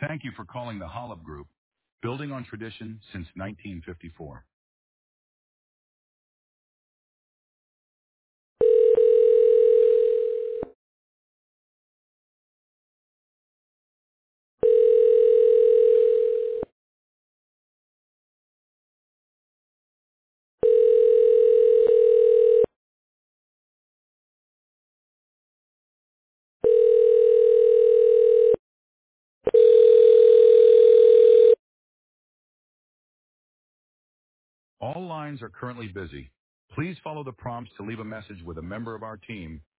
Thank you for calling the Hollub Group, building on tradition since 1954. All lines are currently busy. Please follow the prompts to leave a message with a member of our team